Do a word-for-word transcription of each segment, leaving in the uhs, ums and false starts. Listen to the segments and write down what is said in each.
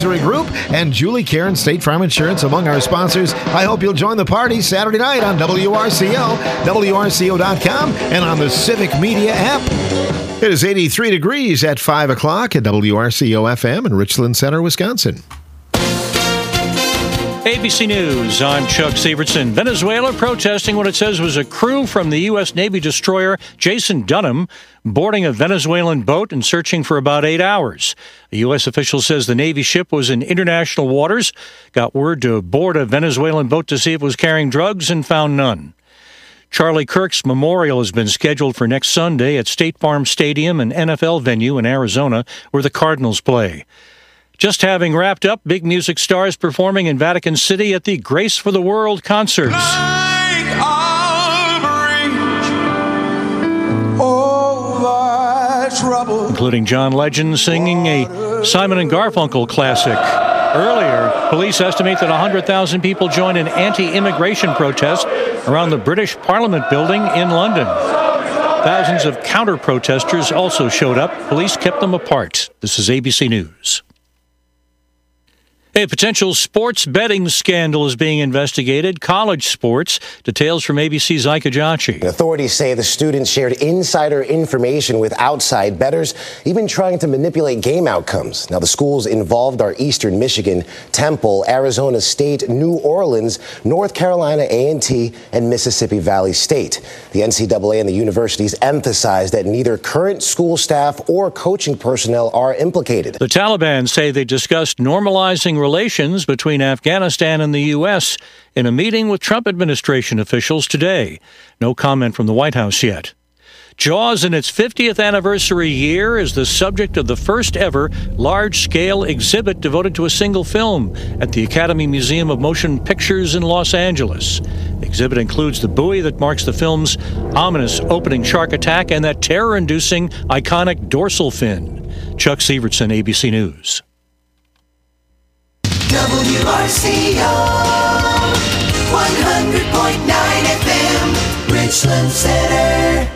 Group and Julie Karen State Farm Insurance among our sponsors. I hope you'll join the party Saturday night on W R C O, W R C O dot com, and on the Civic Media app. It is eighty-three degrees at five o'clock at W R C O F M in Richland Center, Wisconsin. A B C News, I'm Chuck Sievertson. Venezuela protesting what it says was a crew from the U S Navy destroyer Jason Dunham boarding a Venezuelan boat and searching for about eight hours. A U S official says the Navy ship was in international waters, got word to board a Venezuelan boat to see if it was carrying drugs, and found none. Charlie Kirk's memorial has been scheduled for next Sunday at State Farm Stadium, an N F L venue in Arizona where the Cardinals play. Just having wrapped up, big music stars performing in Vatican City at the Grace for the World concerts. Like a bridge over troubled Including John Legend singing a Simon and Garfunkel classic. Earlier, police estimate that one hundred thousand people joined an anti-immigration protest around the British Parliament building in London. Thousands of counter-protesters also showed up. Police kept them apart. This is A B C News. A potential sports betting scandal is being investigated. College sports. Details from A B C's Ike Ajachi. Authorities say the students shared insider information with outside bettors, even trying to manipulate game outcomes. Now, the schools involved are Eastern Michigan, Temple, Arizona State, New Orleans, North Carolina A and T, and Mississippi Valley State. The N C double A and the universities emphasized that neither current school staff or coaching personnel are implicated. The Taliban say they discussed normalizing relations between Afghanistan and the U S in a meeting with Trump administration officials today. No comment from the White House yet. Jaws in its fiftieth anniversary year is the subject of the first ever large-scale exhibit devoted to a single film at the Academy Museum of Motion Pictures in Los Angeles. The exhibit includes the buoy that marks the film's ominous opening shark attack and that terror-inducing iconic dorsal fin. Chuck Sievertson, A B C News. W R C O one hundred point nine F M Richland Center.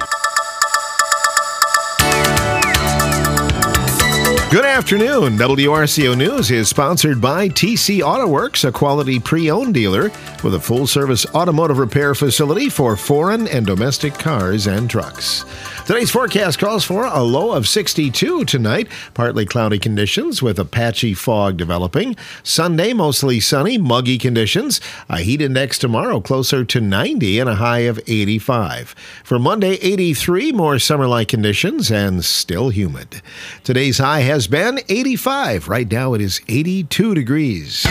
Good afternoon. W R C O News is sponsored by T C Auto Works, a quality pre-owned dealer with a full-service automotive repair facility for foreign and domestic cars and trucks. Today's forecast calls for a low of sixty-two tonight, partly cloudy conditions with a patchy fog developing. Sunday, mostly sunny, muggy conditions. A heat index tomorrow closer to ninety and a high of eighty-five. For Monday, eighty-three, more summer-like conditions and still humid. Today's high has been eighty-five. Right now it is eighty-two degrees.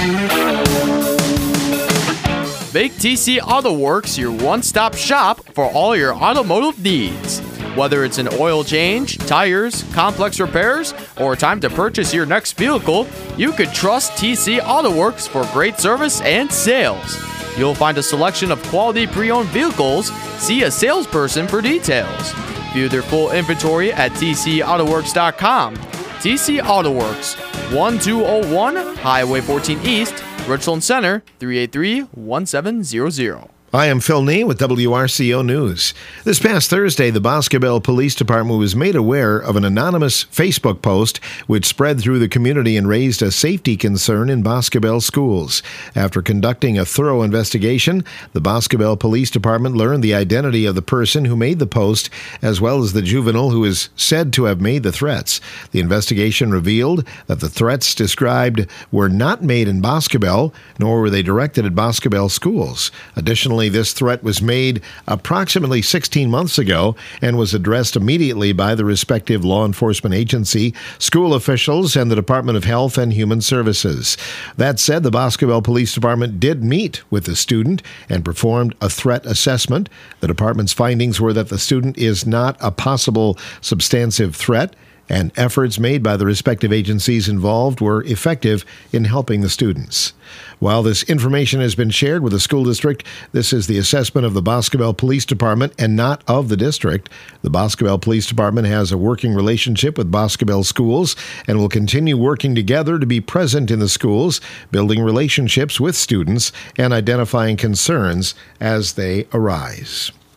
Make T C Auto Works your one-stop shop for all your automotive needs. Whether it's an oil change, tires, complex repairs, or time to purchase your next vehicle, you can trust T C Auto Works for great service and sales. You'll find a selection of quality pre-owned vehicles. See a salesperson for details. View their full inventory at T C auto works dot com. T C Auto Works, one two zero one Highway fourteen East, Richland Center, three eight three, one seven zero zero. I am Phil Nee with W R C O News. This past Thursday, the Boscobel Police Department was made aware of an anonymous Facebook post which spread through the community and raised a safety concern in Boscobel schools. After conducting a thorough investigation, the Boscobel Police Department learned the identity of the person who made the post, as well as the juvenile who is said to have made the threats. The investigation revealed that the threats described were not made in Boscobel, nor were they directed at Boscobel schools. Additionally, this threat was made approximately sixteen months ago and was addressed immediately by the respective law enforcement agency, school officials, and the Department of Health and Human Services. That said, the Boscobel Police Department did meet with the student and performed a threat assessment. The department's findings were that the student is not a possible substantive threat, and efforts made by the respective agencies involved were effective in helping the students. While this information has been shared with the school district, this is the assessment of the Boscobel Police Department and not of the district. The Boscobel Police Department has a working relationship with Boscobel schools and will continue working together to be present in the schools, building relationships with students and identifying concerns as they arise.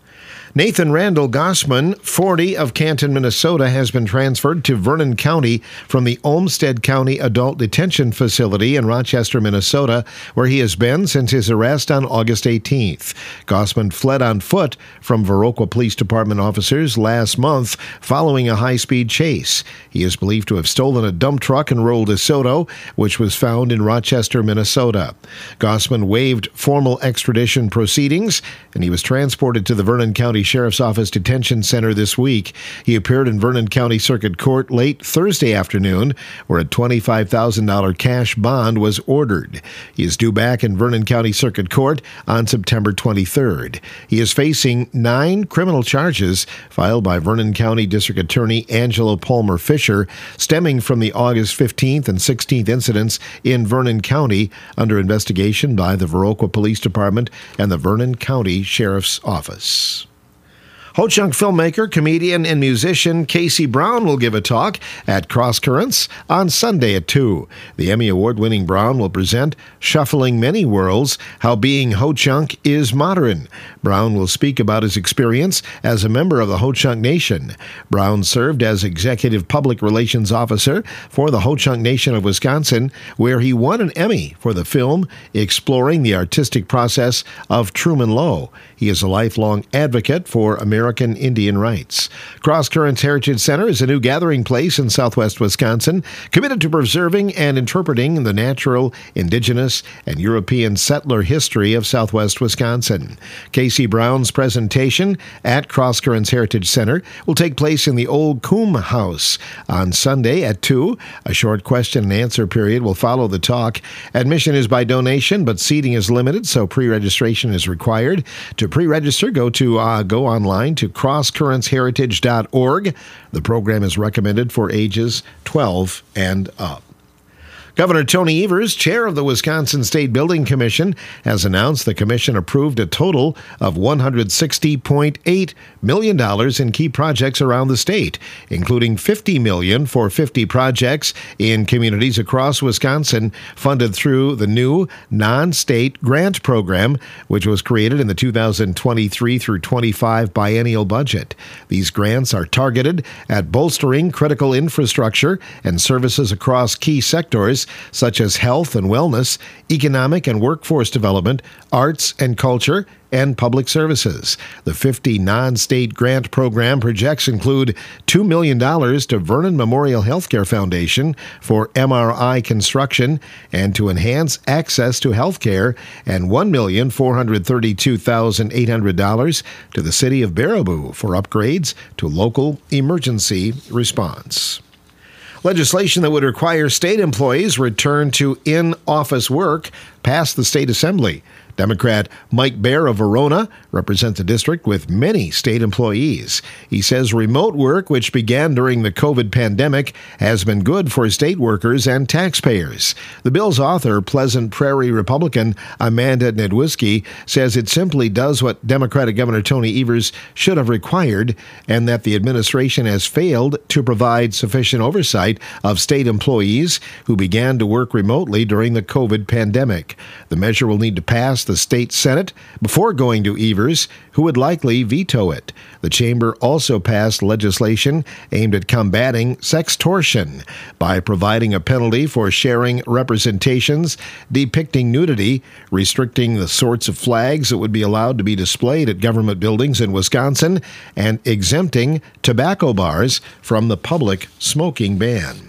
Nathan Randall Gossman, forty, of Canton, Minnesota, has been transferred to Vernon County from the Olmsted County Adult Detention Facility in Rochester, Minnesota, where he has been since his arrest on August eighteenth. Gossman fled on foot from Viroqua Police Department officers last month following a high-speed chase. He is believed to have stolen a dump truck and rolled DeSoto, which was found in Rochester, Minnesota. Gossman waived formal extradition proceedings, and he was transported to the Vernon County Sheriff's Office Detention Center this week. He appeared in Vernon County Circuit Court late Thursday afternoon, where a twenty-five thousand dollars cash bond was ordered. He is due back in Vernon County Circuit Court on September twenty-third. He is facing nine criminal charges filed by Vernon County District Attorney Angelo Palmer Fisher, stemming from the August fifteenth and sixteenth incidents in Vernon County, under investigation by the Viroqua Police Department and the Vernon County Sheriff's Office. Ho-Chunk filmmaker, comedian, and musician Casey Brown will give a talk at Cross Currents on Sunday at two. The Emmy Award-winning Brown will present Shuffling Many Worlds, How Being Ho-Chunk is Modern. Brown will speak about his experience as a member of the Ho-Chunk Nation. Brown served as Executive Public Relations Officer for the Ho-Chunk Nation of Wisconsin, where he won an Emmy for the film exploring the artistic process of Truman Lowe. He is a lifelong advocate for American Indian rights. Cross Currents Heritage Center is a new gathering place in southwest Wisconsin, committed to preserving and interpreting the natural, indigenous, and European settler history of southwest Wisconsin. Casey Brown's presentation at Cross Currents Heritage Center will take place in the Old Coombe House on Sunday at two. A short question and answer period will follow the talk. Admission is by donation, but seating is limited, so pre-registration is required. To pre-register, go to uh, go online to cross currents heritage dot org. The program is recommended for ages twelve and up. Governor Tony Evers, chair of the Wisconsin State Building Commission, has announced the commission approved a total of one hundred sixty point eight million dollars in key projects around the state, including fifty million dollars for fifty projects in communities across Wisconsin funded through the new non-state grant program, which was created in the two thousand twenty-three through twenty-five biennial budget. These grants are targeted at bolstering critical infrastructure and services across key sectors such as health and wellness, economic and workforce development, arts and culture, and public services. The fifty non-state grant program projects include two million dollars to Vernon Memorial Healthcare Foundation for M R I construction and to enhance access to health care, and one million four hundred thirty-two thousand eight hundred dollars to the city of Baraboo for upgrades to local emergency response. Legislation that would require state employees return to in-office work passed the state assembly. Democrat Mike Baer of Verona represents a district with many state employees. He says remote work, which began during the COVID pandemic, has been good for state workers and taxpayers. The bill's author, Pleasant Prairie Republican Amanda Nedwiski, says it simply does what Democratic Governor Tony Evers should have required, and that the administration has failed to provide sufficient oversight of state employees who began to work remotely during the COVID pandemic. The measure will need to pass the state Senate before going to Evers, who would likely veto it. The chamber also passed legislation aimed at combating sextortion by providing a penalty for sharing representations depicting nudity, restricting the sorts of flags that would be allowed to be displayed at government buildings in Wisconsin, and exempting tobacco bars from the public smoking ban.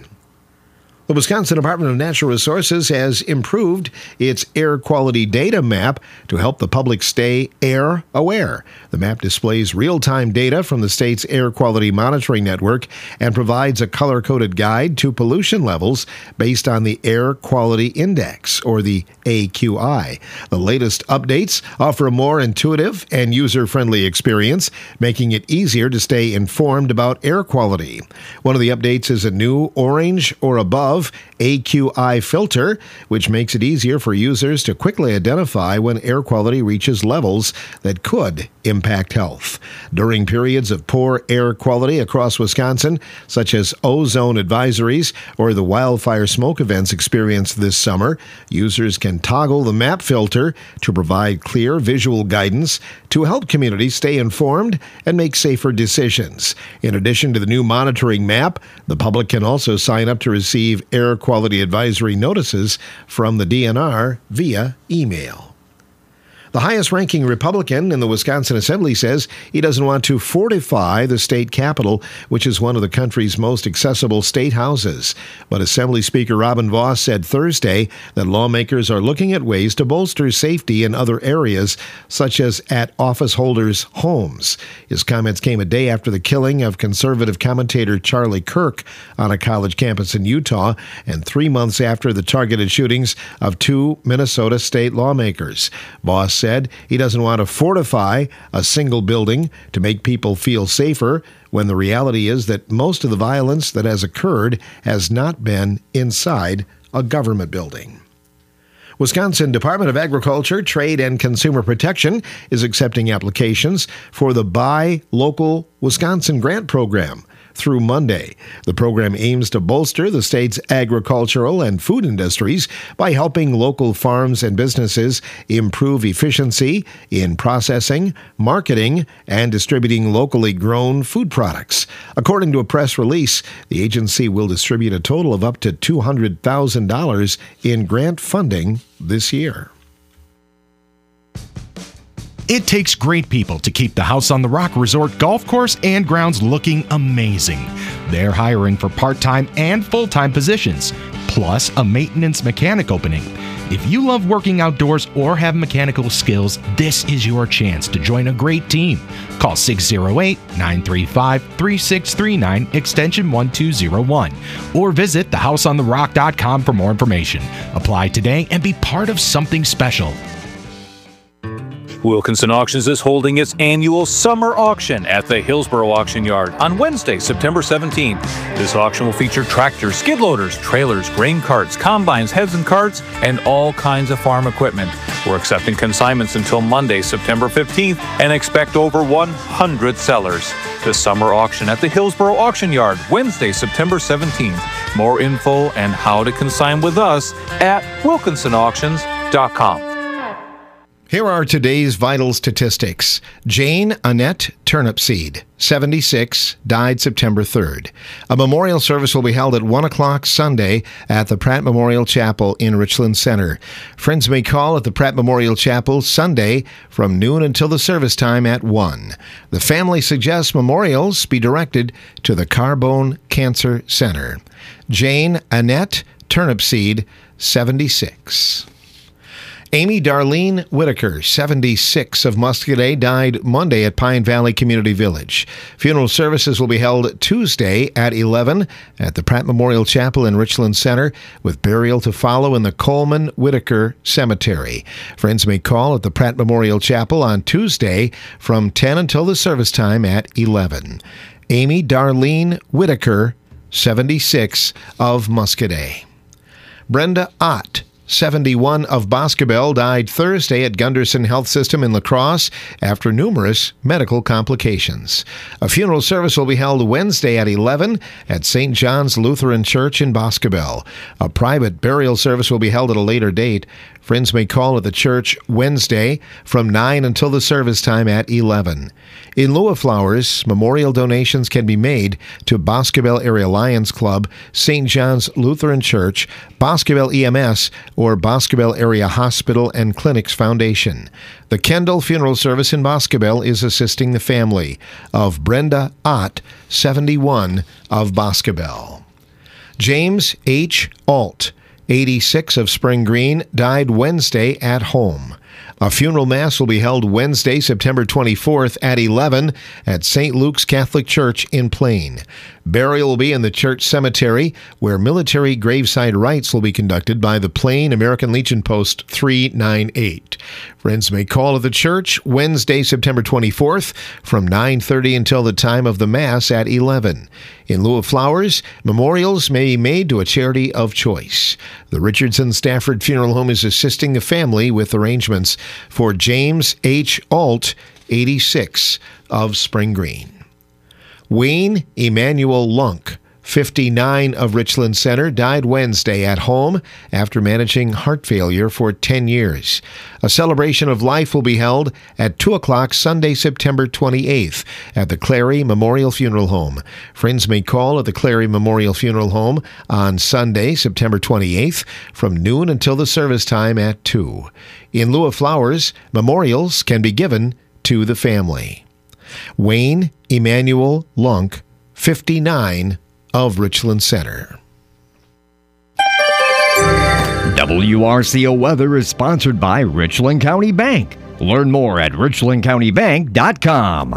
The Wisconsin Department of Natural Resources has improved its air quality data map to help the public stay air aware. The map displays real-time data from the state's air quality monitoring network and provides a color-coded guide to pollution levels based on the Air Quality Index, or the A Q I. The latest updates offer a more intuitive and user-friendly experience, making it easier to stay informed about air quality. One of the updates is a new orange or above A Q I filter, which makes it easier for users to quickly identify when air quality reaches levels that could impact health. During periods of poor air quality across Wisconsin, such as ozone advisories or the wildfire smoke events experienced this summer, users can can toggle the map filter to provide clear visual guidance to help communities stay informed and make safer decisions. In addition to the new monitoring map, the public can also sign up to receive air quality advisory notices from the D N R via email. The highest-ranking Republican in the Wisconsin Assembly says he doesn't want to fortify the state capitol, which is one of the country's most accessible state houses. But Assembly Speaker Robin Vos said Thursday that lawmakers are looking at ways to bolster safety in other areas, such as at office holders' homes. His comments came a day after the killing of conservative commentator Charlie Kirk on a college campus in Utah, and three months after the targeted shootings of two Minnesota state lawmakers. Vos said he doesn't want to fortify a single building to make people feel safer, when the reality is that most of the violence that has occurred has not been inside a government building. Wisconsin Department of Agriculture, Trade, and Consumer Protection is accepting applications for the Buy Local Wisconsin Grant Program through Monday. The program aims to bolster the state's agricultural and food industries by helping local farms and businesses improve efficiency in processing, marketing, and distributing locally grown food products. According to a press release, the agency will distribute a total of up to two hundred thousand dollars in grant funding this year. It takes great people to keep the House on the Rock Resort golf course and grounds looking amazing. They're hiring for part-time and full-time positions, plus a maintenance mechanic opening. If you love working outdoors or have mechanical skills, this is your chance to join a great team. Call six oh eight, nine three five, three six three nine, extension one two oh one, or visit the house on the rock dot com for more information. Apply today and be part of something special. Wilkinson Auctions is holding its annual summer auction at the Hillsboro Auction Yard on Wednesday, September seventeenth. This auction will feature tractors, skid loaders, trailers, grain carts, combines, heads and carts, and all kinds of farm equipment. We're accepting consignments until Monday, September fifteenth, and expect over one hundred sellers. The summer auction at the Hillsboro Auction Yard, Wednesday, September seventeenth. More info and how to consign with us at wilkinson auctions dot com. Here are today's vital statistics. Jane Annette Turnipseed, seventy-six, died September third. A memorial service will be held at one o'clock Sunday at the Pratt Memorial Chapel in Richland Center. Friends may call at the Pratt Memorial Chapel Sunday from noon until the service time at one. The family suggests memorials be directed to the Carbone Cancer Center. Jane Annette Turnipseed, seventy-six. Amy Darlene Whitaker, seventy-six, of Muscadet, died Monday at Pine Valley Community Village. Funeral services will be held Tuesday at eleven at the Pratt Memorial Chapel in Richland Center, with burial to follow in the Coleman Whitaker Cemetery. Friends may call at the Pratt Memorial Chapel on Tuesday from ten until the service time at eleven. Amy Darlene Whitaker, seventy-six, of Muscadet. Brenda Ott, seventy-one, of Boscobel, died Thursday at Gunderson Health System in La Crosse after numerous medical complications. A funeral service will be held Wednesday at eleven at Saint John's Lutheran Church in Boscobel. A private burial service will be held at a later date. Friends may call at the church Wednesday from nine until the service time at eleven. In lieu of flowers, memorial donations can be made to Boscobel Area Lions Club, Saint John's Lutheran Church, Boscobel E M S, or Boscobel Area Hospital and Clinics Foundation. The Kendall Funeral Service in Boscobel is assisting the family of Brenda Ott, seventy-one, of Boscobel. James H. Alt, eighty-six, of Spring Green, died Wednesday at home. A funeral mass will be held Wednesday, September twenty-fourth at eleven at Saint Luke's Catholic Church in Plain. Burial will be in the church cemetery, where military graveside rites will be conducted by the Plain American Legion Post three ninety-eight. Friends may call at the church Wednesday, September twenty-fourth from nine thirty until the time of the Mass at eleven. In lieu of flowers, memorials may be made to a charity of choice. The Richardson Stafford Funeral Home is assisting the family with arrangements for James H. Alt, eighty-six, of Spring Green. Wayne Emmanuel Lunk, fifty-nine, of Richland Center, died Wednesday at home after managing heart failure for ten years. A celebration of life will be held at two o'clock Sunday, September twenty-eighth at the Clary Memorial Funeral Home. Friends may call at the Clary Memorial Funeral Home on Sunday, September twenty-eighth from noon until the service time at two. In lieu of flowers, memorials can be given to the family. Wayne Emmanuel Lunk, fifty-nine, of Richland Center. W R C O Weather is sponsored by Richland County Bank. Learn more at richland county bank dot com.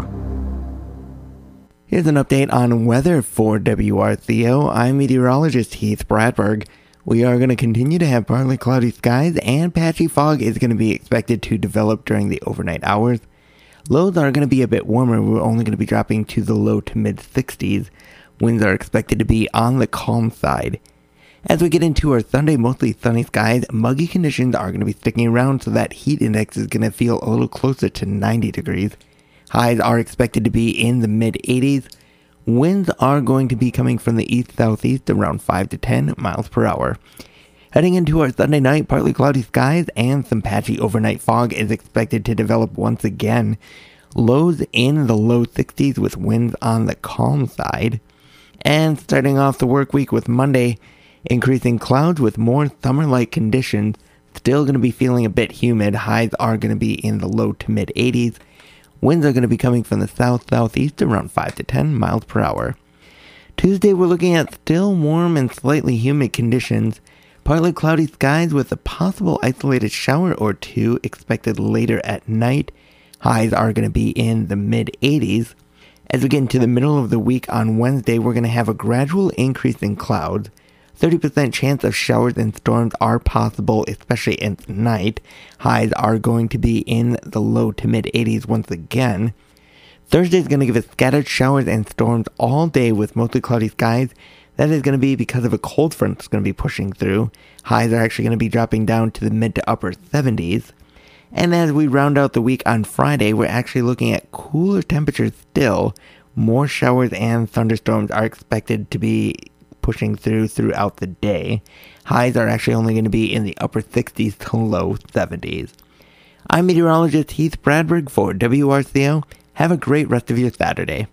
Here's an update on weather for W R C O. I'm meteorologist Heath Bradberg. We are going to continue to have partly cloudy skies, and patchy fog is going to be expected to develop during the overnight hours. Lows are going to be a bit warmer. We're only going to be dropping to the low to mid sixties. Winds are expected to be on the calm side. As we get into our Sunday, mostly sunny skies, muggy conditions are going to be sticking around, so that heat index is going to feel a little closer to ninety degrees. Highs are expected to be in the mid eighties. Winds are going to be coming from the east-southeast around five to ten miles per hour. Heading into our Sunday night, partly cloudy skies and some patchy overnight fog is expected to develop once again. Lows in the low sixties with winds on the calm side. And starting off the work week with Monday, increasing clouds with more summer-like conditions. Still going to be feeling a bit humid. Highs are going to be in the low to mid eighties. Winds are going to be coming from the south-southeast around five to ten miles per hour. Tuesday, we're looking at still warm and slightly humid conditions. Partly cloudy skies with a possible isolated shower or two expected later at night. Highs are going to be in the mid eighties. As we get into the middle of the week on Wednesday, we're going to have a gradual increase in clouds. thirty percent chance of showers and storms are possible, especially at night. Highs are going to be in the low to mid eighties once again. Thursday is going to give us scattered showers and storms all day with mostly cloudy skies. That is going to be because of a cold front that's going to be pushing through. Highs are actually going to be dropping down to the mid to upper seventies. And as we round out the week on Friday, we're actually looking at cooler temperatures still. More showers and thunderstorms are expected to be pushing through throughout the day. Highs are actually only going to be in the upper sixties to low seventies. I'm meteorologist Heath Bradberg for W R C O. Have a great rest of your Saturday.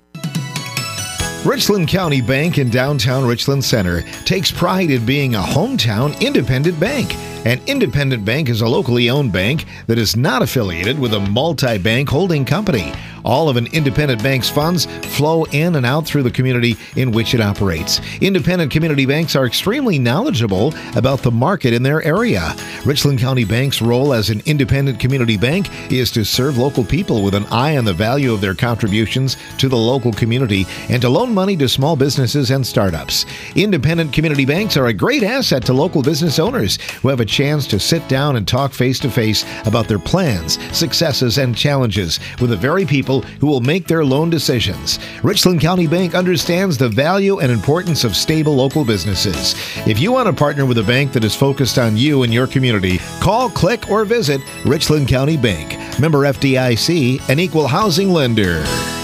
Richland County Bank in downtown Richland Center takes pride in being a hometown independent bank. An independent bank is a locally owned bank that is not affiliated with a multi-bank holding company. All of an independent bank's funds flow in and out through the community in which it operates. Independent community banks are extremely knowledgeable about the market in their area. Richland County Bank's role as an independent community bank is to serve local people with an eye on the value of their contributions to the local community and to loan money to small businesses and startups. Independent community banks are a great asset to local business owners who have a chance to sit down and talk face-to-face about their plans, successes, and challenges with the very people who will make their loan decisions. Richland County Bank understands the value and importance of stable local businesses. If you want to partner with a bank that is focused on you and your community, call, click, or visit Richland County Bank. Member F D I C, an equal housing lender.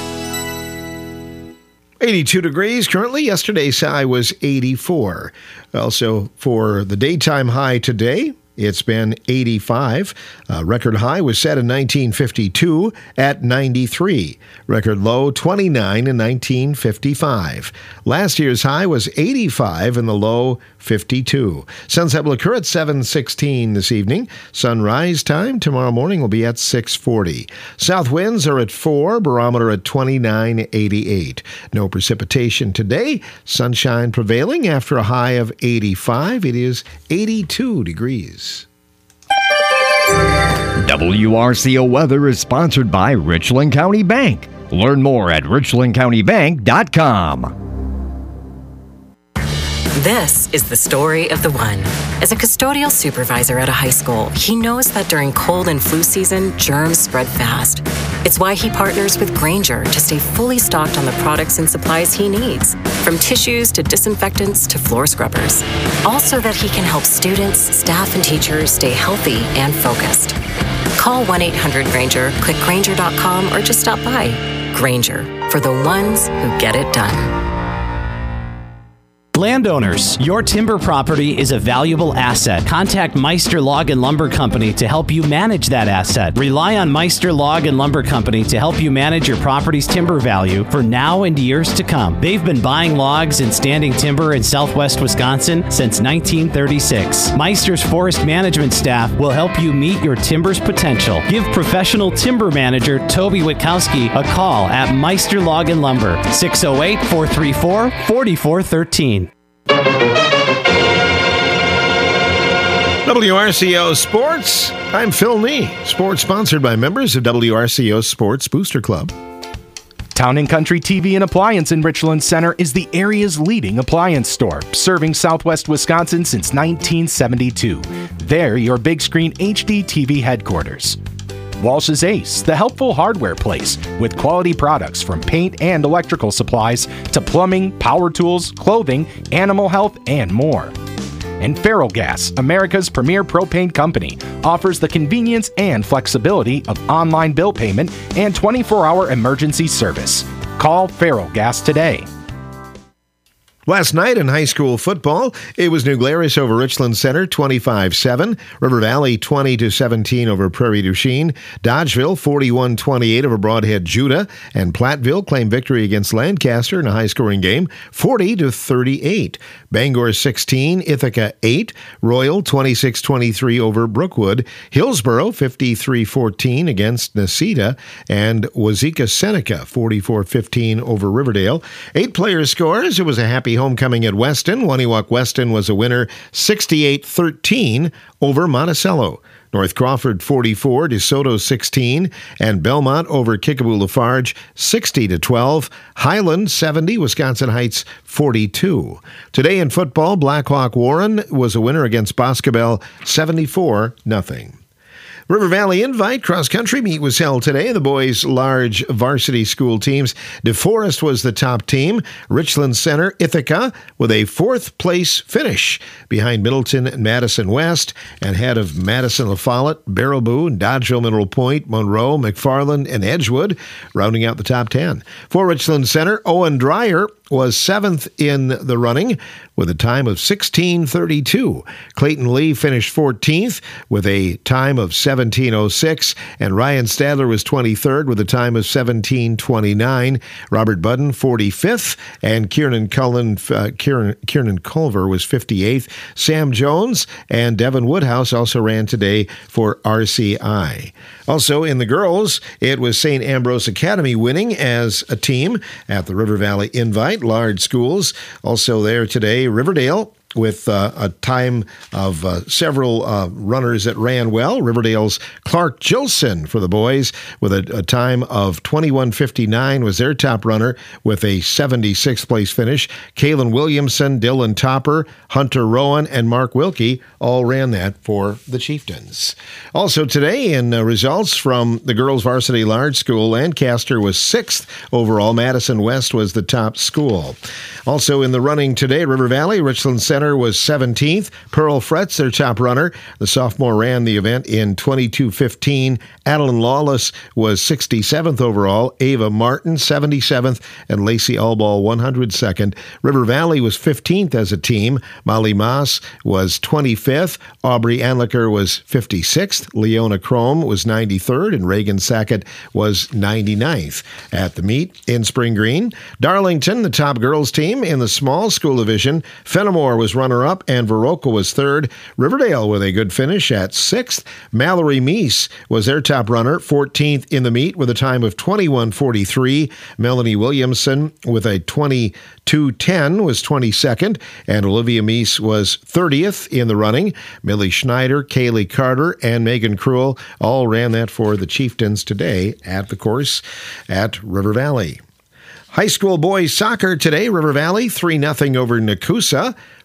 eighty-two degrees currently. Yesterday's high was eighty-four. Also, for the daytime high today, it's been eighty-five. Uh, record high was set in nineteen fifty-two at ninety-three. Record low twenty-nine in nineteen fifty-five. Last year's high was eighty-five and the low fifty-two. Sunset will occur at seven sixteen this evening. Sunrise time tomorrow morning will be at six forty. South winds are at four, barometer at twenty-nine eighty-eight. No precipitation today. Sunshine prevailing after a high of eighty-five. It is eighty-two degrees. W R C O Weather is sponsored by Richland County Bank. Learn more at richland county bank dot com. This is the story of the one. As a custodial supervisor at a high school, he knows that during cold and flu season, germs spread fast. It's why he partners with Grainger to stay fully stocked on the products and supplies he needs, from tissues to disinfectants to floor scrubbers. All so that he can help students, staff, and teachers stay healthy and focused. Call one eight hundred Grainger, click Grainger dot com, or just stop by. Grainger, for the ones who get it done. Landowners, your timber property is a valuable asset. Contact Meister Log and Lumber Company to help you manage that asset. Rely on Meister Log and Lumber Company to help you manage your property's timber value for now and years to come. They've been buying logs and standing timber in southwest Wisconsin since nineteen thirty-six. Meister's forest management staff will help you meet your timber's potential. Give professional timber manager Toby Witkowski a call at Meister Log and Lumber, six oh eight, four three four, four four one three. W R C O Sports. I'm Phil Nee. Sports sponsored by members of W R C O Sports Booster Club. Town and Country T V and Appliance in Richland Center is the area's leading appliance store, serving southwest Wisconsin since nineteen seventy-two. They're your big screen H D T V headquarters. Walsh's Ace, the helpful hardware place with quality products from paint and electrical supplies to plumbing, power tools, clothing, animal health, and more. And Feral Gas, America's premier propane company, offers the convenience and flexibility of online bill payment and twenty-four hour emergency service. Call Feral Gas today. Last night in high school football, it was New Glarus over Richland Center, twenty-five seven. River Valley, twenty to seventeen over Prairie du Chien. Dodgeville, forty-one twenty-eight over Broadhead Judah. And Platteville claimed victory against Lancaster in a high-scoring game, forty to thirty-eight. Bangor, sixteen. Ithaca, eight. Royal, twenty-six twenty-three over Brookwood. Hillsboro, fifty-three fourteen against Necedah. And Wazeeka Seneca, forty-four fifteen over Riverdale. Eight player scores. It was a happy homecoming at Weston. Waniwak Weston was a winner, sixty-eight thirteen over Monticello. North Crawford forty-four, DeSoto sixteen, and Belmont over Kickapoo Lafarge sixty to twelve. Highland seventy, Wisconsin Heights forty-two. Today in football, Blackhawk Warren was a winner against Boscobel seventy-four nothing. River Valley Invite cross-country meet was held today. The boys' large varsity school teams. DeForest was the top team. Richland Center, Ithaca, with a fourth-place finish behind Middleton and Madison West, and ahead of Madison La Follette, Baraboo, Dodgeville, Mineral Point, Monroe, McFarland, and Edgewood, rounding out the top ten. For Richland Center, Owen Dreyer was seventh in the running with a time of sixteen thirty-two. Clayton Lee finished fourteenth with a time of seventeen oh six, and Ryan Stadler was twenty-third with a time of seventeen twenty-nine. Robert Budden, forty-fifth, and Kieran Cullen, uh, Kieran, Kieran Culver was fifty-eighth. Sam Jones and Devin Woodhouse also ran today for R C I. Also in the girls, it was Saint Ambrose Academy winning as a team at the River Valley Invite. Large schools also there today. Riverdale with uh, a time of uh, several uh, runners that ran well. Riverdale's Clark Gilson for the boys with a, a time of twenty-one fifty-nine was their top runner with a seventy-sixth place finish. Kalen Williamson, Dylan Topper, Hunter Rowan, and Mark Wilkie all ran that for the Chieftains. Also today in uh, results from the girls varsity large school, Lancaster was sixth overall. Madison West was the top school. Also in the running today, River Valley, Richland Center was seventeenth. Pearl Fretz, their top runner. The sophomore ran the event in twenty-two fifteen. Adeline Lawless was sixty-seventh overall. Ava Martin, seventy-seventh. And Lacey Allball, one hundred second. River Valley was fifteenth as a team. Molly Moss was twenty-fifth. Aubrey Anliker was fifty-sixth. Leona Chrome was ninety-third. And Reagan Sackett was ninety-ninth. At the meet in Spring Green, Darlington, the top girls team in the small school division. Fenimore was runner-up, and Viroqua was third. Riverdale with a good finish at sixth. Mallory Meese was their top runner, fourteenth in the meet with a time of twenty-one forty-three. Melanie Williamson with a twenty-two ten was twenty-second, and Olivia Meese was thirtieth in the running. Millie Schneider, Kaylee Carter, and Megan Cruel all ran that for the Chieftains today at the course at River Valley. High school boys soccer today, River Valley, three nothing over Nakusa.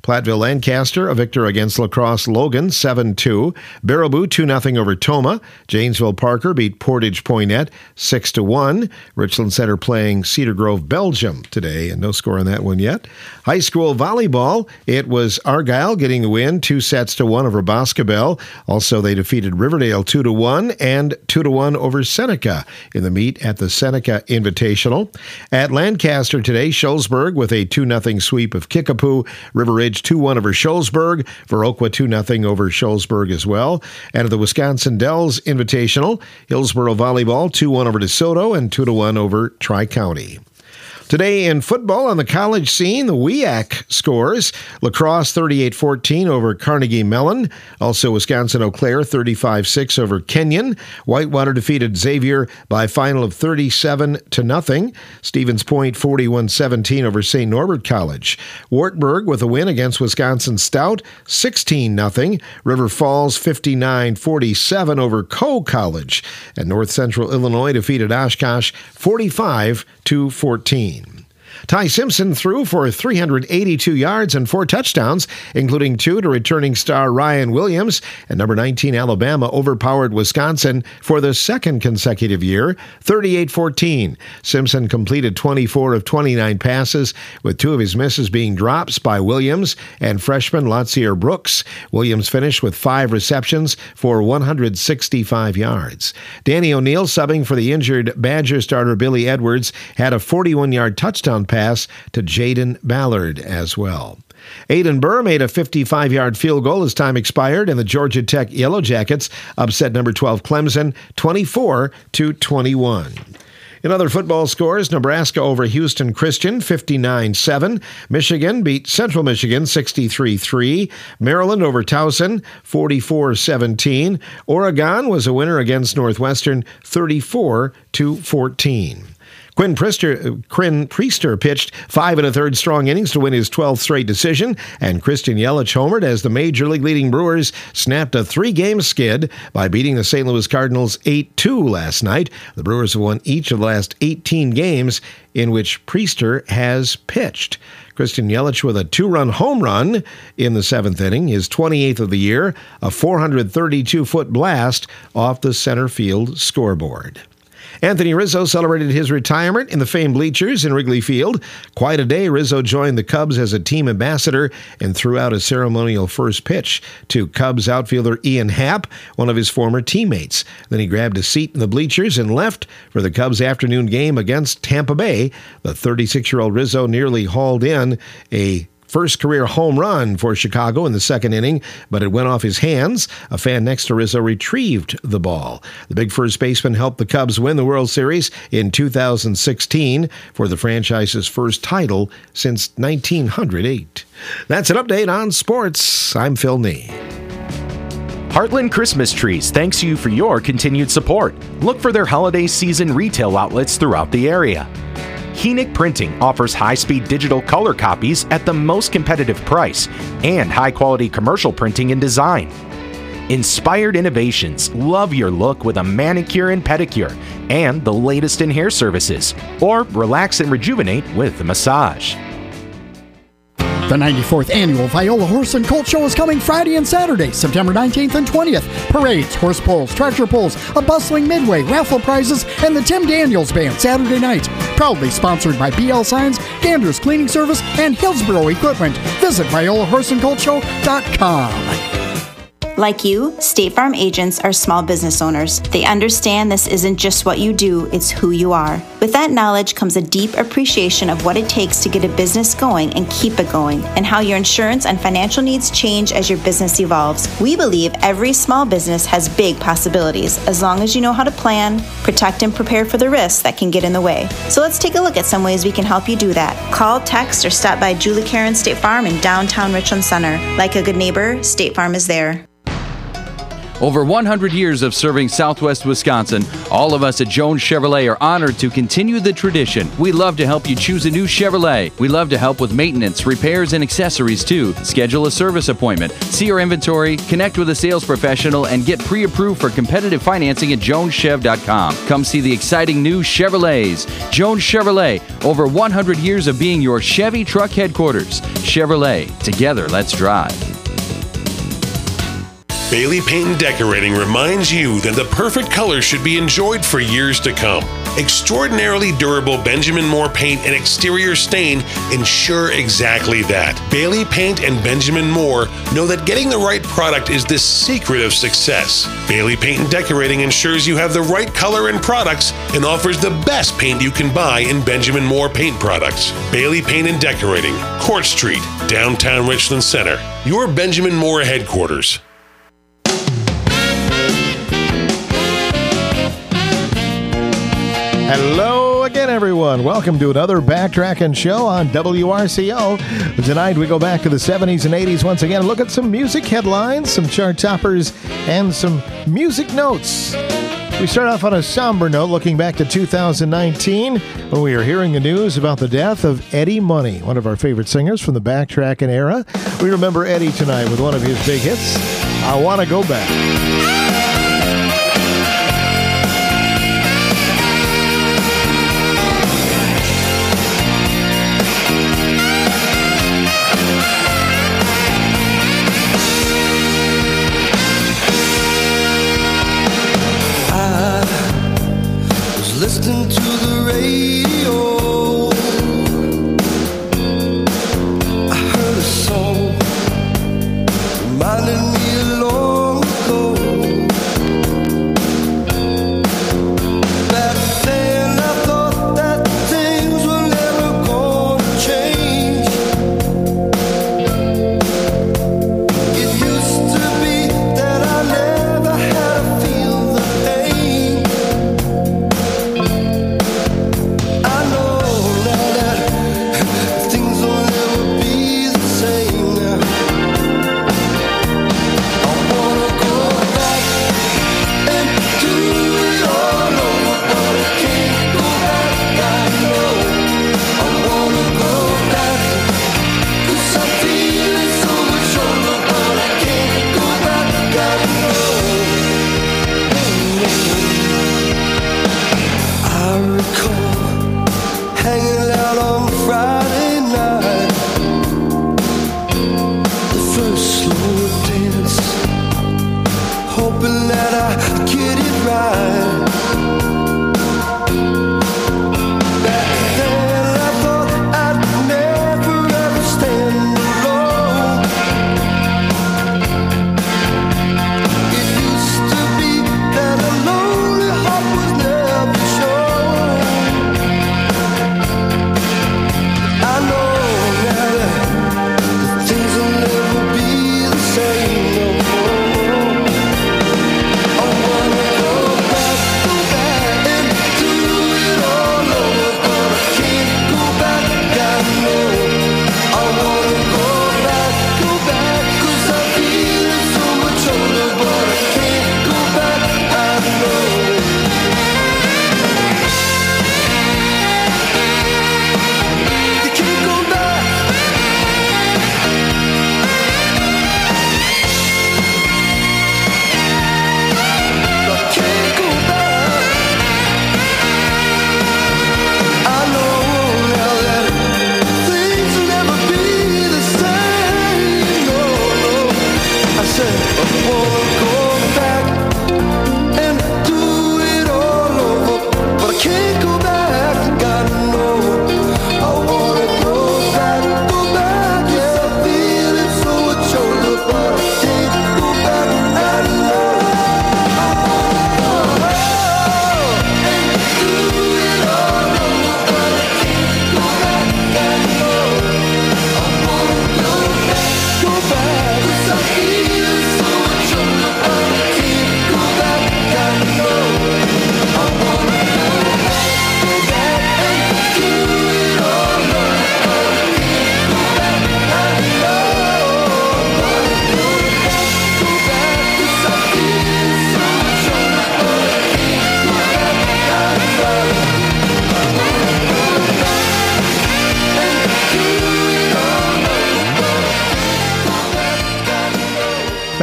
Platteville Lancaster, a victor against La Crosse Logan, seven two. Baraboo, two nothing over Toma. Janesville Parker beat Portage Poinet, six to one. Richland Center playing Cedar Grove, Belgium today, and no score on that one yet. High school volleyball, it was Argyle getting the win, two sets to one over Boscobel. Also, they defeated Riverdale two to one and two to one over Seneca in the meet at the Seneca Invitational. At Lancaster today, Shullsburg with a two nothing sweep of Kickapoo. River Ridge two one over Shullsburg. Viroqua two nothing over Shullsburg as well. And at the Wisconsin Dells Invitational, Hillsboro Volleyball two one over DeSoto and two to one over Tri-County. Today in football on the college scene, the W E A C scores. La Crosse thirty-eight fourteen over Carnegie Mellon. Also Wisconsin Eau Claire thirty-five six over Kenyon. Whitewater defeated Xavier by a final of thirty-seven to nothing. Stevens Point forty-one seventeen over Saint Norbert College. Wartburg with a win against Wisconsin Stout sixteen nothing. River Falls fifty-nine forty-seven over Coe College. And North Central Illinois defeated Oshkosh forty-five to fourteen. Ty Simpson threw for three hundred eighty-two yards and four touchdowns, including two to returning star Ryan Williams. And number nineteen Alabama overpowered Wisconsin for the second consecutive year, thirty-eight fourteen. Simpson completed twenty-four of twenty-nine passes, with two of his misses being drops by Williams and freshman Latsier Brooks. Williams finished with five receptions for one hundred sixty-five yards. Danny O'Neill, subbing for the injured Badger starter Billy Edwards, had a forty-one-yard touchdown pass to Jaden Ballard as well. Aiden Burr made a fifty-five-yard field goal as time expired, and the Georgia Tech Yellow Jackets upset number twelve Clemson twenty-four to twenty-one. In other football scores, Nebraska over Houston Christian fifty-nine seven. Michigan beat Central Michigan sixty-three three. Maryland over Towson forty-four seventeen. Oregon was a winner against Northwestern thirty-four to fourteen. Quinn Priester, Quinn Priester pitched five and a third strong innings to win his twelfth straight decision, and Christian Yelich homered as the Major League leading Brewers snapped a three-game skid by beating the Saint Louis Cardinals eight two last night. The Brewers have won each of the last eighteen games in which Priester has pitched. Christian Yelich with a two-run home run in the seventh inning, his twenty-eighth of the year, a four hundred thirty-two foot blast off the center field scoreboard. Anthony Rizzo celebrated his retirement in the famed bleachers in Wrigley Field. Quite a day, Rizzo joined the Cubs as a team ambassador and threw out a ceremonial first pitch to Cubs outfielder Ian Happ, one of his former teammates. Then he grabbed a seat in the bleachers and left for the Cubs' afternoon game against Tampa Bay. The thirty-six-year-old Rizzo nearly hauled in a first career home run for Chicago in the second inning, but it went off his hands. A fan next to Rizzo retrieved the ball. The big first baseman helped the Cubs win the World Series in two thousand sixteen for the franchise's first title since nineteen oh eight. That's an update on sports. I'm Phil Nee. Heartland Christmas Trees thanks you for your continued support. Look for their holiday season retail outlets throughout the area. Henick Printing offers high-speed digital color copies at the most competitive price and high-quality commercial printing and design. Inspired Innovations, love your look with a manicure and pedicure and the latest in hair services, or relax and rejuvenate with a massage. The ninety-fourth Annual Viola Horse and Colt Show is coming Friday and Saturday, September nineteenth and twentieth. Parades, horse pulls, tractor pulls, a bustling midway, raffle prizes, and the Tim Daniels Band Saturday night. Proudly sponsored by B L Signs, Gander's Cleaning Service, and Hillsboro Equipment. Visit Viola Horse and Colt Show dot com. Like you, State Farm agents are small business owners. They understand this isn't just what you do, it's who you are. With that knowledge comes a deep appreciation of what it takes to get a business going and keep it going, and how your insurance and financial needs change as your business evolves. We believe every small business has big possibilities, as long as you know how to plan, protect, and prepare for the risks that can get in the way. So let's take a look at some ways we can help you do that. Call, text, or stop by Julie Karen State Farm in downtown Richland Center. Like a good neighbor, State Farm is there. Over one hundred years of serving Southwest Wisconsin, all of us at Jones Chevrolet are honored to continue the tradition. We love to help you choose a new Chevrolet. We love to help with maintenance, repairs, and accessories too. Schedule a service appointment, see our inventory, connect with a sales professional, and get pre-approved for competitive financing at jones chev dot com. Come see the exciting new Chevrolets. Jones Chevrolet, over one hundred years of being your Chevy truck headquarters. Chevrolet, together let's drive. Bailey Paint and Decorating reminds you that the perfect color should be enjoyed for years to come. Extraordinarily durable Benjamin Moore paint and exterior stain ensure exactly that. Bailey Paint and Benjamin Moore know that getting the right product is the secret of success. Bailey Paint and Decorating ensures you have the right color and products and offers the best paint you can buy in Benjamin Moore paint products. Bailey Paint and Decorating, Court Street, downtown Richland Center. Your Benjamin Moore headquarters. Hello again, everyone. Welcome to another Backtracking show on W R C O. Tonight, we go back to the seventies and eighties once again. Look at some music headlines, some chart toppers, and some music notes. We start off on a somber note, looking back to two thousand nineteen, when we are hearing the news about the death of Eddie Money, one of our favorite singers from the Backtracking era. We remember Eddie tonight with one of his big hits, I Wanna Go Back. Listening to the radio, I heard a song reminding me of long ago. Back then I thought that things were never gonna change. It used to be that I never had to feel the pain. I know now that things will never be the same now. I wanna go back and do it all over, but I can't go back, I know. I wanna go back, 'cause I feel it so much older, but I can't go back, I know. I recall hanging out on Friday night, the first slow dance, hoping that I get it right. Back then I thought I'd never ever stand alone. It used to be that a lonely heart was never shown. I know now that things will never be the same no more. I wanna go back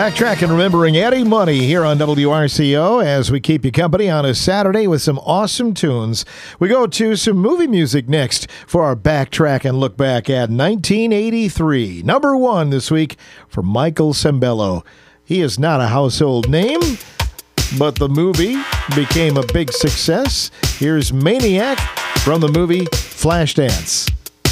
Backtrack and remembering Eddie Money here on W R C O as we keep you company on a Saturday with some awesome tunes. We go to some movie music next for our backtrack and look back at nineteen eighty-three. Number one this week for Michael Sembello. He is not a household name, but the movie became a big success. Here's Maniac from the movie Flashdance.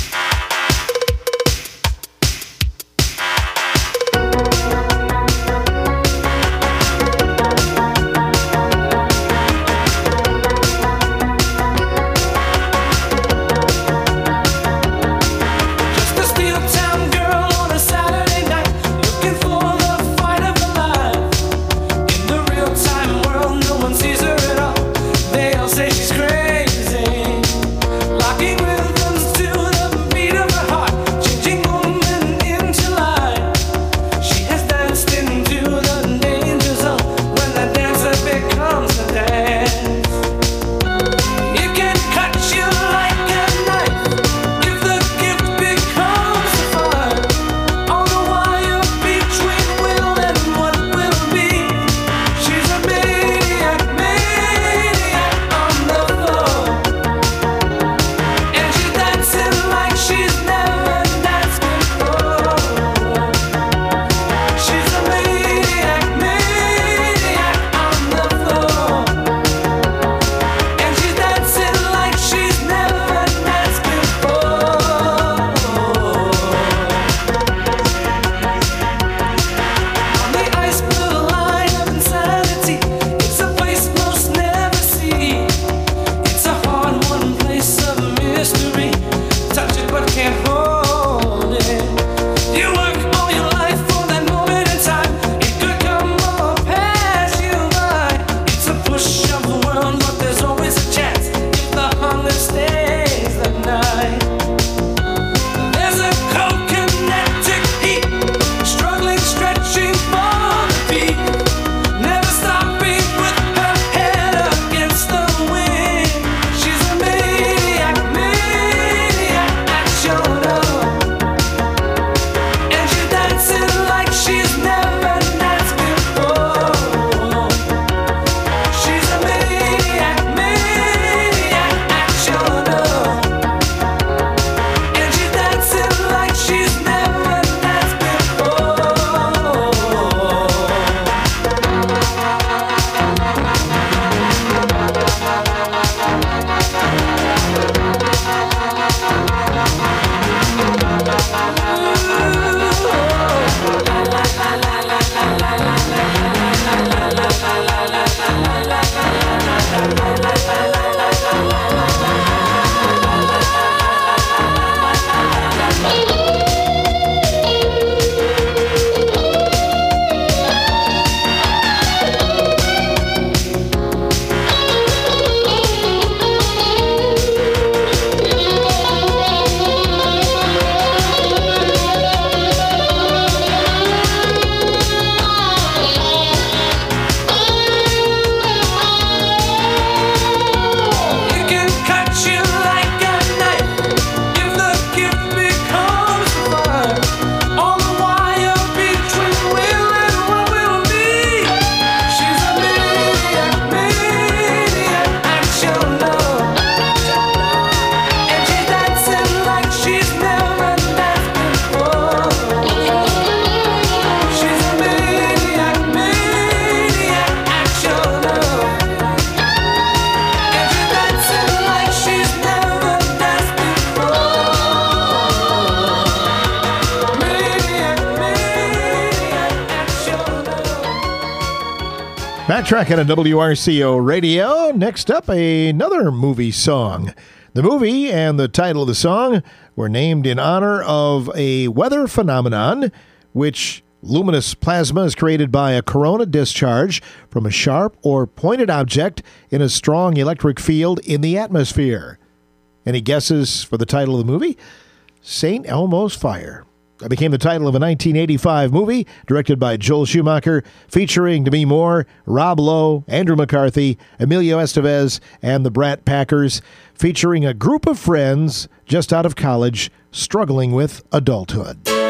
Backtracking on W R C O Radio. Next up, another movie song. The movie and the title of the song were named in honor of a weather phenomenon, which luminous plasma is created by a corona discharge from a sharp or pointed object in a strong electric field in the atmosphere. Any guesses for the title of the movie? Saint Elmo's Fire. That became the title of a nineteen eighty-five movie directed by Joel Schumacher, featuring Demi Moore, Rob Lowe, Andrew McCarthy, Emilio Estevez, and the Brat Packers, featuring a group of friends just out of college struggling with adulthood.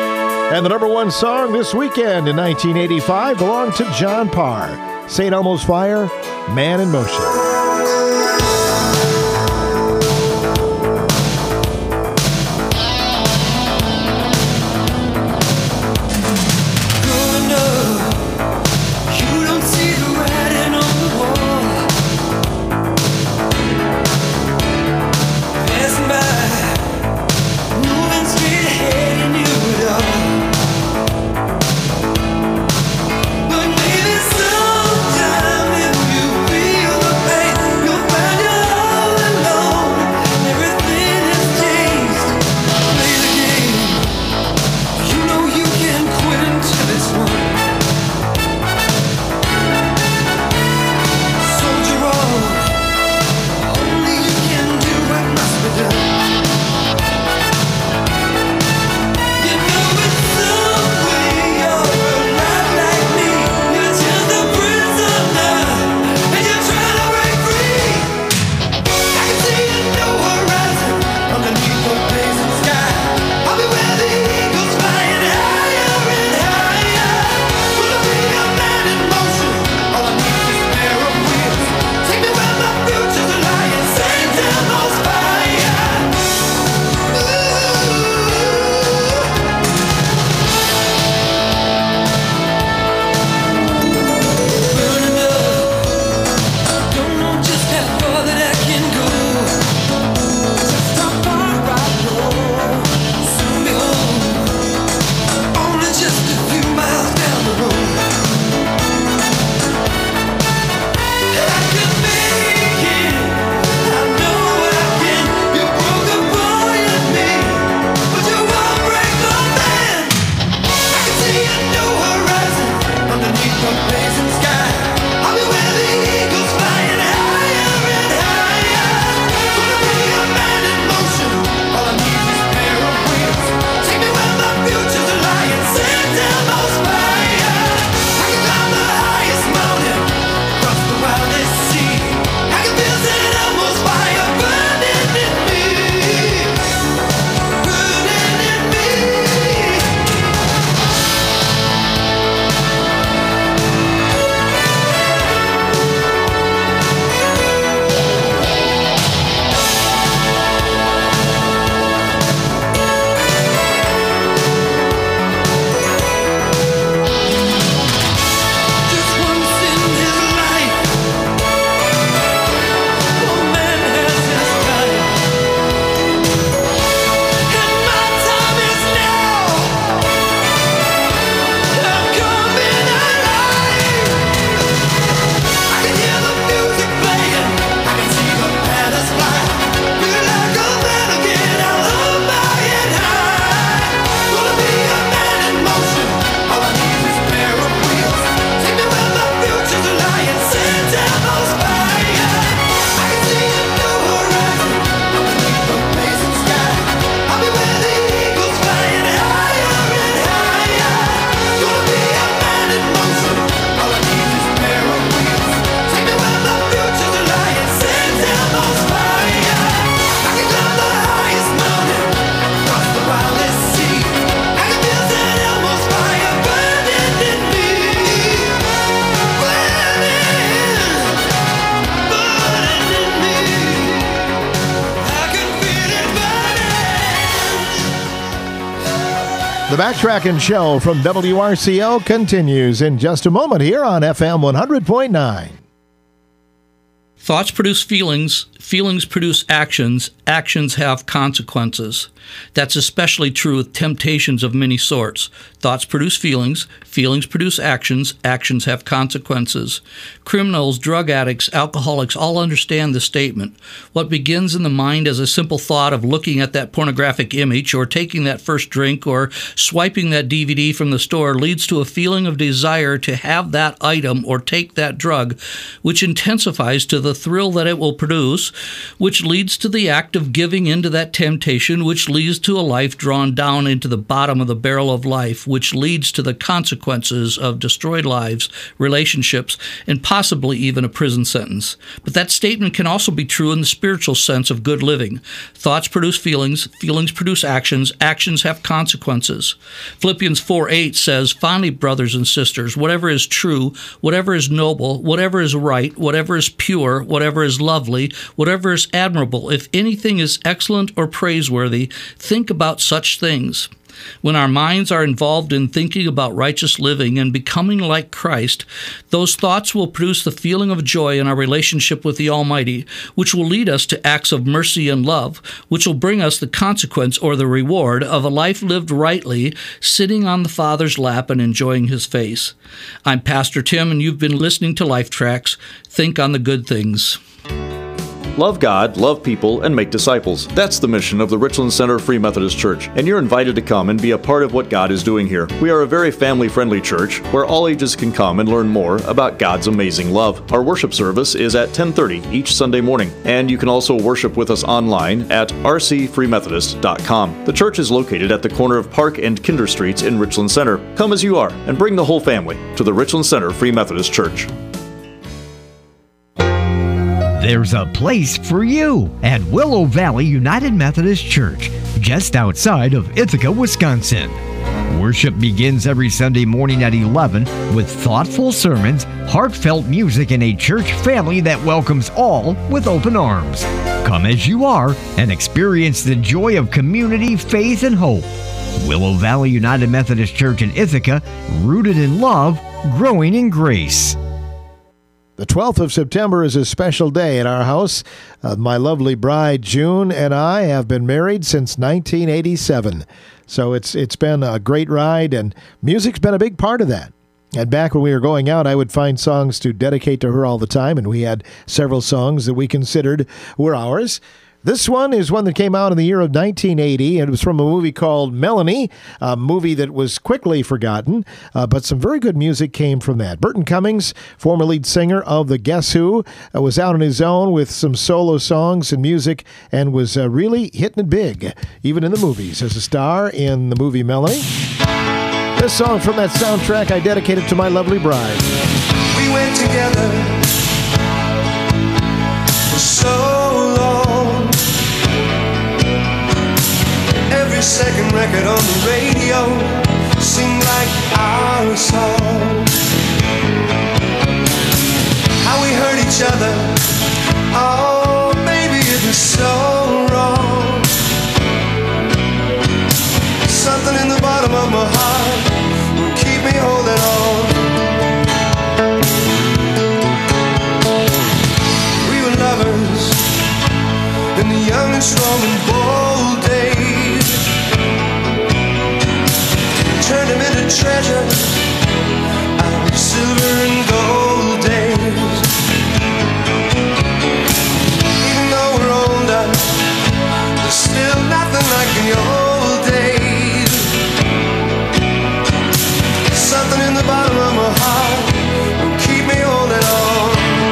And the number one song this weekend in nineteen eighty-five belonged to John Parr. Saint Elmo's Fire, Man in Motion. The Backtrackin' Show from W R C O continues in just a moment here on F M one hundred point nine. Thoughts produce feelings, feelings produce actions, actions have consequences. That's especially true with temptations of many sorts. Thoughts produce feelings, feelings produce actions, actions have consequences. Criminals, drug addicts, alcoholics all understand the statement. What begins in the mind as a simple thought of looking at that pornographic image or taking that first drink or swiping that D V D from the store leads to a feeling of desire to have that item or take that drug, which intensifies to the the thrill that it will produce, which leads to the act of giving into that temptation, which leads to a life drawn down into the bottom of the barrel of life, which leads to the consequences of destroyed lives, relationships, and possibly even a prison sentence. But that statement can also be true in the spiritual sense of good living. Thoughts produce feelings, feelings produce actions, actions have consequences. Philippians four eight says, "Finally, brothers and sisters, whatever is true, whatever is noble, whatever is right, whatever is pure, whatever is lovely, whatever is admirable, if anything is excellent or praiseworthy, think about such things." When our minds are involved in thinking about righteous living and becoming like Christ, those thoughts will produce the feeling of joy in our relationship with the Almighty, which will lead us to acts of mercy and love, which will bring us the consequence or the reward of a life lived rightly, sitting on the Father's lap and enjoying His face. I'm Pastor Tim, and you've been listening to Life Tracks. Think on the good things. Love God, love people, and make disciples. That's the mission of the Richland Center Free Methodist Church, and you're invited to come and be a part of what God is doing here. We are a very family-friendly church where all ages can come and learn more about God's amazing love. Our worship service is at ten thirty each Sunday morning, and you can also worship with us online at r c free methodist dot com. The church is located at the corner of Park and Kinder Streets in Richland Center. Come as you are and bring the whole family to the Richland Center Free Methodist Church. There's a place for you at Willow Valley United Methodist Church, just outside of Ithaca, Wisconsin. Worship begins every Sunday morning at eleven with thoughtful sermons, heartfelt music, and a church family that welcomes all with open arms. Come as you are and experience the joy of community, faith, and hope. Willow Valley United Methodist Church in Ithaca, rooted in love, growing in grace. The twelfth of September is a special day in our house. Uh, my lovely bride, June, and I have been married since nineteen eighty-seven. So it's it's been a great ride, and music's been a big part of that. And back when we were going out, I would find songs to dedicate to her all the time, and we had several songs that we considered were ours. This one is one that came out in the year of nineteen eighty. It was from a movie called Melanie, a movie that was quickly forgotten, uh, but some very good music came from that. Burton Cummings, former lead singer of the Guess Who, uh, was out on his own with some solo songs and music and was uh, really hitting it big, even in the movies, as a star in the movie Melanie. This song from that soundtrack I dedicated to my lovely bride. We went together for so long. Every second record on the radio seemed like our song. How we hurt each other, oh baby, it was so wrong. Something in the bottom of my heart will keep me holding on. We were lovers in the young and strong and bold days. Turned them into treasure out of silver and gold days. Even though we're older, there's still nothing like the old days. Something in the bottom of my heart will keep me holding on.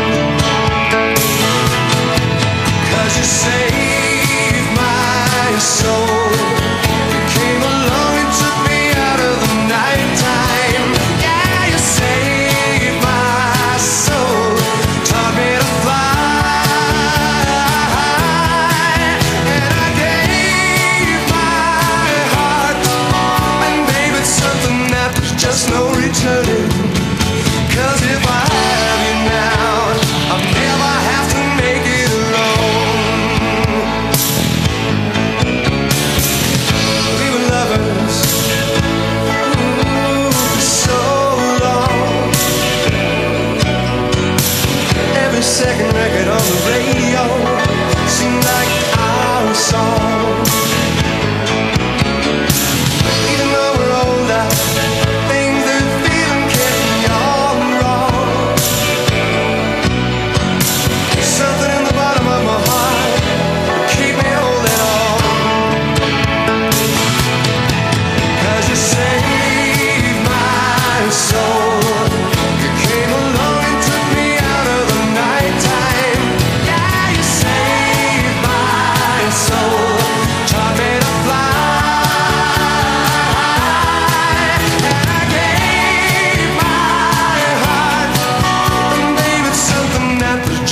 'Cause you saved my soul. You came along and took me out of the nighttime. Yeah, you saved my soul. Taught me to fly. And I gave my heart. And babe, it's something that there's just no returning. 'Cause if I have you now, I'll never have to make it alone. We were lovers, ooh, for so long. Every second record on the radio seemed like our song. Even though we're older, things that we feel and can't be all wrong. Something in the bottom of my heart keep me holding on. 'Cause you saved my soul. You came along and took me out of the nighttime.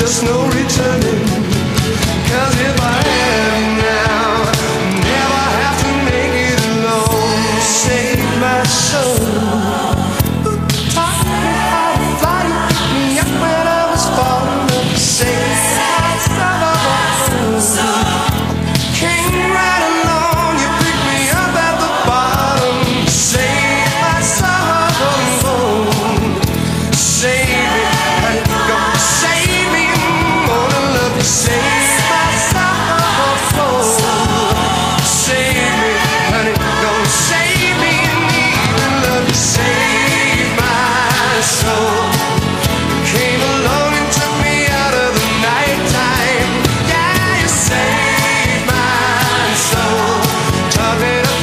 just no returning. 'Cause if I have you now, never have to make it alone. Save my soul. Taught me how to fly, you picked me up when I was falling up. Save my soul. Came right along, you picked me up at the bottom. Save my soul. Save me, honey, go save me. Gonna love you, save my soul. Save me, honey, go save me. Even love you, save my soul. Came along and took me out of the nighttime. Yeah, you saved my soul. Taught me to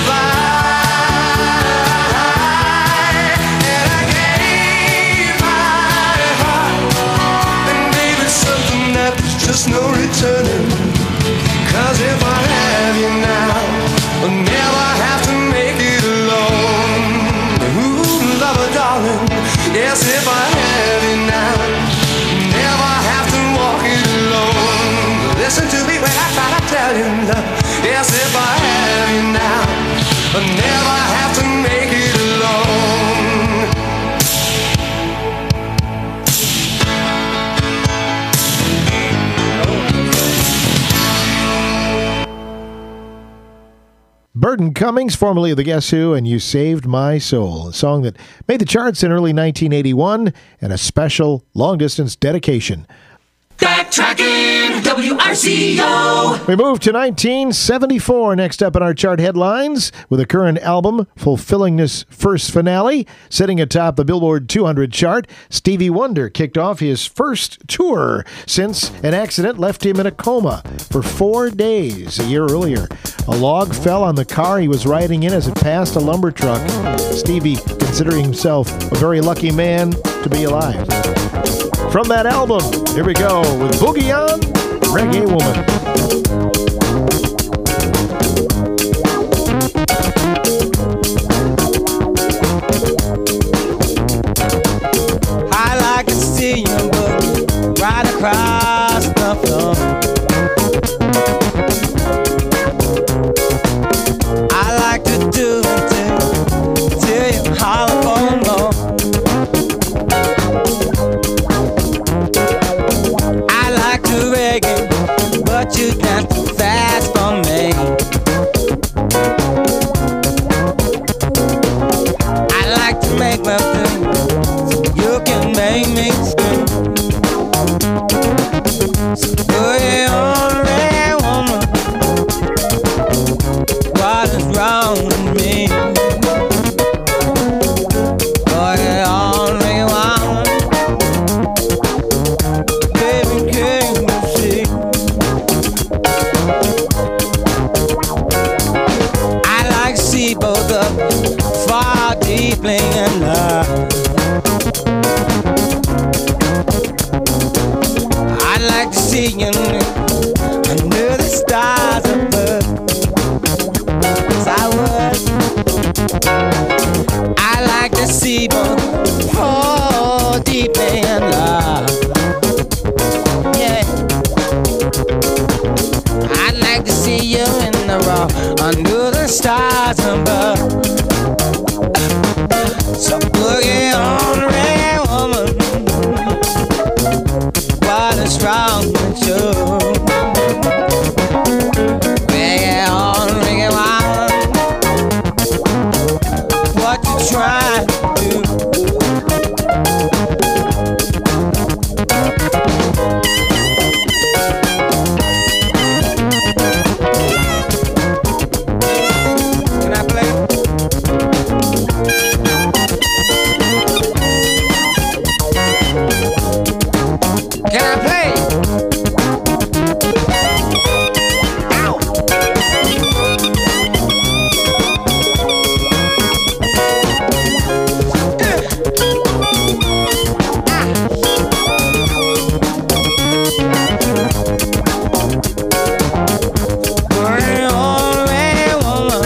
fly, and I gave my heart. And baby, something that there's just no returning. 'Cause if I have you now, I'll never have to make it alone. Ooh, lover, darling, yes, if I have you now, never have to walk it alone. Listen to me when I try to tell you, love. Yes, if I have you now, I'll never have to make it alone. Burton Cummings, formerly of the Guess Who, and You Saved My Soul, a song that made the charts in early nineteen eighty-one, and a special long-distance dedication. Backtracking, W R C O. We move to nineteen seventy-four, next up in our chart headlines, with a current album fulfilling this first finale. Sitting atop the Billboard two hundred chart, Stevie Wonder kicked off his first tour since an accident left him in a coma for four days a year earlier. A log fell on the car he was riding in as it passed a lumber truck. Stevie considering himself a very lucky man to be alive. From that album, here we go with Boogie On, Reggae Woman. I like to see you boogie right across the floor. I like to do it till, till you holler for more. I like to reggae, but you dance too fast for me. I like to make love to you, so you can make me scream. So put it on, red woman. What is wrong with me? Put it on, red woman. Baby, can you see? I like to see both of you fall deeply in love. I'd like to see you under the stars above. Yes, I would. I like to see both fall deeply in love. Yeah. I'd like to see you in the raw under the stars above. So boogie on, red woman. What is wrong with you? Reggae on, reggae on. What you trying to do? Can I play? Can I play? Ow! Burn on, red woman.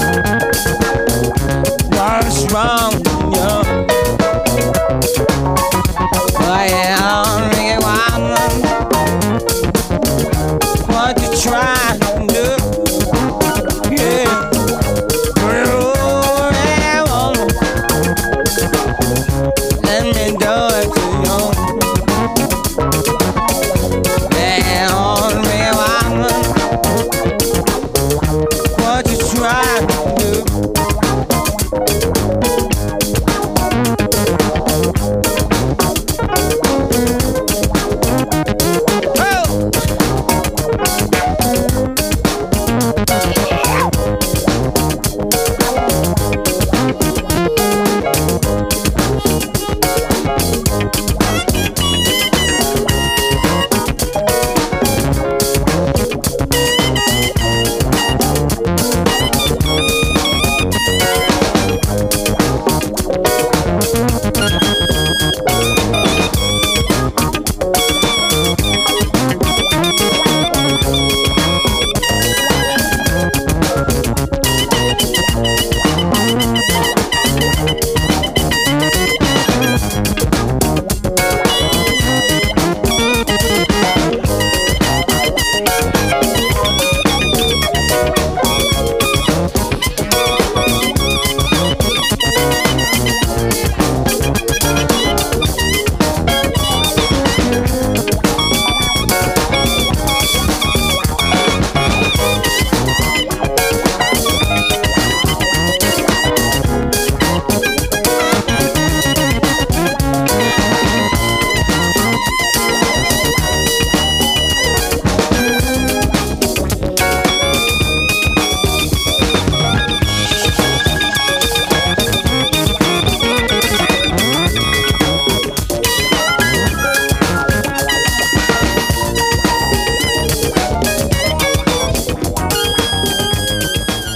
What's wrong with you? Boy, on, reggae woman.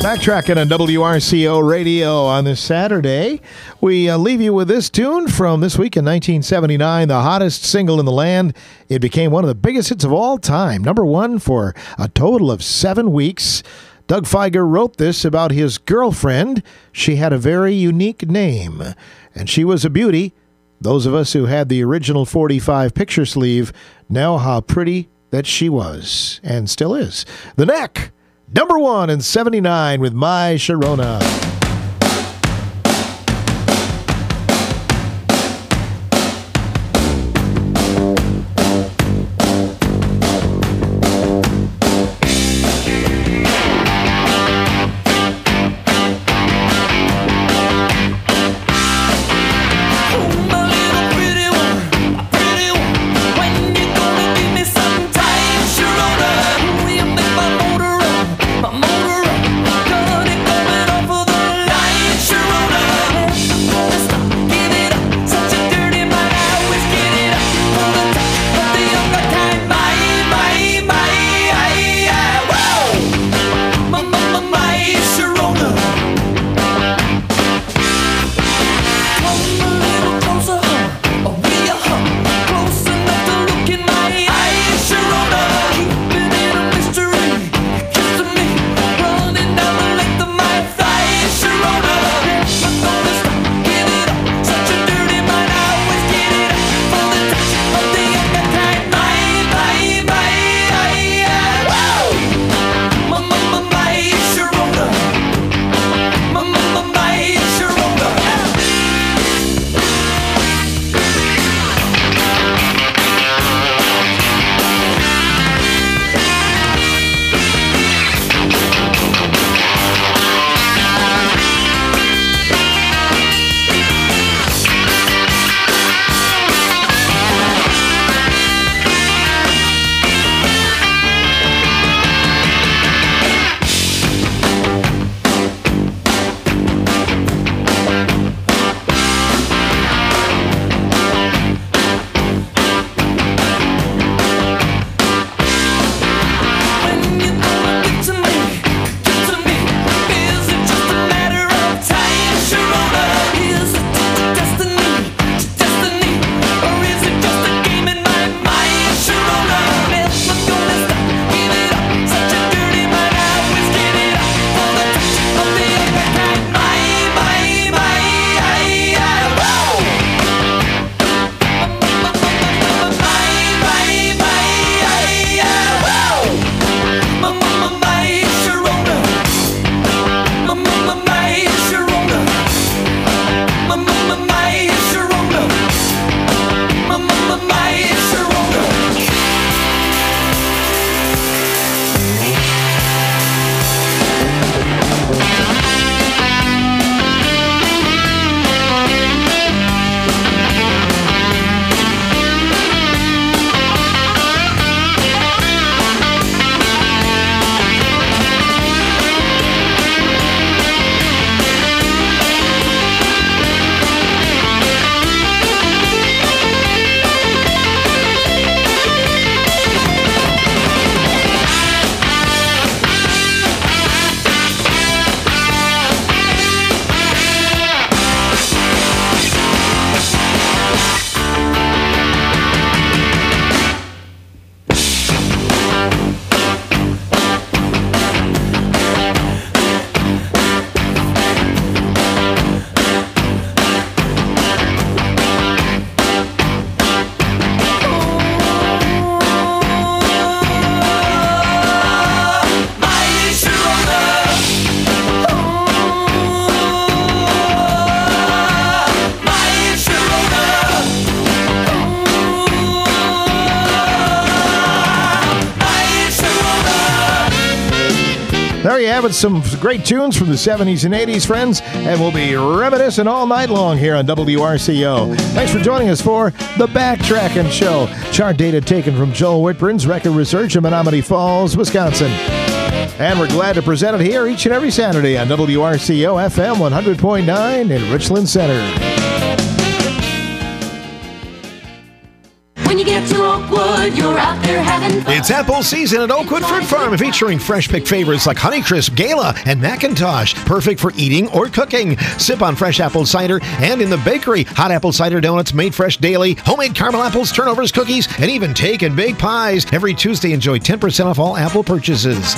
Backtracking on W R C O Radio on this Saturday, we uh, leave you with this tune from this week in nineteen seventy-nine, the hottest single in the land. It became one of the biggest hits of all time, number one for a total of seven weeks. Doug Fieger wrote this about his girlfriend. She had a very unique name, and she was a beauty. Those of us who had the original forty-five picture sleeve know how pretty that she was, and still is. The Neck, number one in seventy-nine with My Sharona. There you have it, some great tunes from the seventies and eighties, friends, and we'll be reminiscing all night long here on W R C O. Thanks for joining us for The Backtracking Show. Chart data taken from Joel Whitburn's Record Research in Menominee Falls, Wisconsin. And we're glad to present it here each and every Saturday on W R C O F M one hundred point nine in Richland Center. When you get to Oakwood, you're out there having fun. It's apple season at Oakwood Fruit Farm, featuring fresh pick favorites like Honeycrisp, Gala, and Macintosh. Perfect for eating or cooking. Sip on fresh apple cider, and in the bakery, hot apple cider donuts made fresh daily, homemade caramel apples, turnovers, cookies, and even take and bake pies. Every Tuesday, enjoy ten percent off all apple purchases.